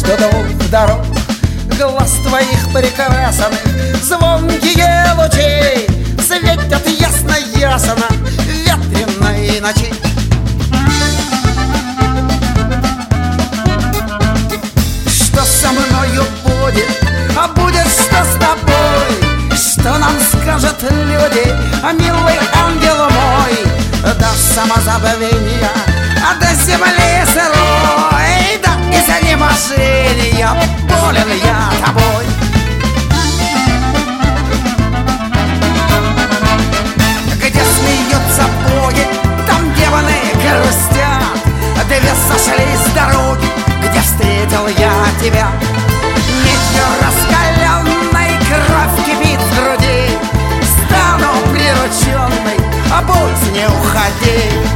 между двух дорог. Глаз твоих прекрасных, звонкие лучи светят ясно-ясно в ветреной ночи. Что со мною будет, а будет что с тобой? Что нам скажут люди, а милый ангел мой? До самозабвения, а до земли сырой, да из изнеможения болен я тобой. Где смеются боги, там демоны грустят. Две сошлись с дороги, где встретил я тебя. Медью раскаленной кровь кипит в груди. Стану прирученной, а будь не уходи.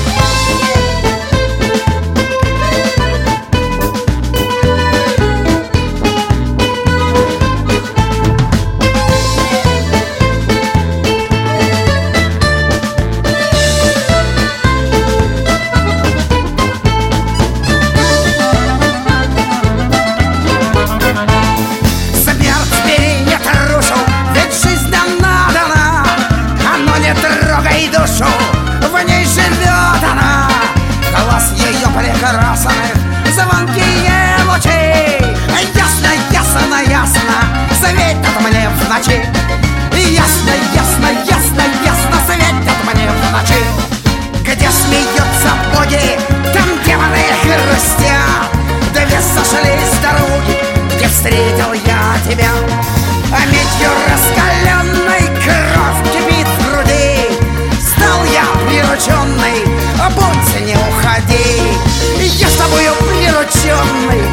В ней живет она, глаз ее прекрасных, звонкие лучи. Ясно, ясно, ясно светят мне в ночи. Ясно, ясно, ясно, ясно светят мне в ночи. Где смеются боги, там демоны грустят. Две сошлись с дороги, где встретил я тебя. А медью раскаленной кровь кипит в груди. Стал я прирученный, а будь не уходи. Я с тобою прирученный,